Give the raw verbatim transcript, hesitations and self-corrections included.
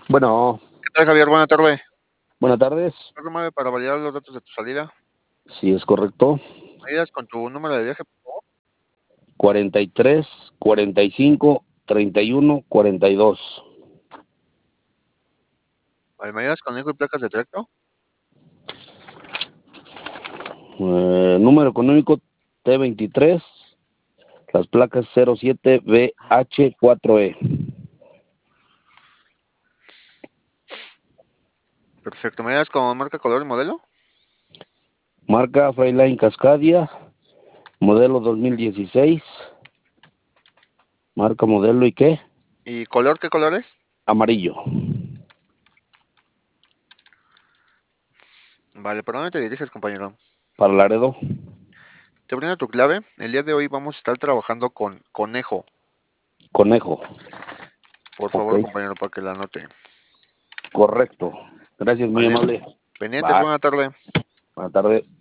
Bueno, ¿Qué tal, Javier? Buena tarde. buenas tardes. Pásame para validar los datos de tu salida. Sí, es correcto. ¿Me ayudas con tu número de viaje, por favor? cuarenta y tres, cuarenta y cinco, treinta y uno, cuarenta y dos. Vale, ¿me ayudas con hijo y placas de tracto? Eh, número económico T veintitrés, las placas cero siete B H cuatro E. Perfecto. ¿Me ayudas con marca, color y modelo? Marca Freiline Cascadia, modelo dos mil dieciséis. Marca, modelo y qué? ¿Y color? ¿Qué color es? Amarillo. Vale, ¿por dónde te diriges, compañero? Para Laredo. Te brindo tu clave. El día de hoy vamos a estar trabajando con Conejo. Conejo. Por Ok, favor, compañero, para que la anote. correcto. Gracias, muy Vale. amable. Pendientes, Va, buena tarde. buena tarde.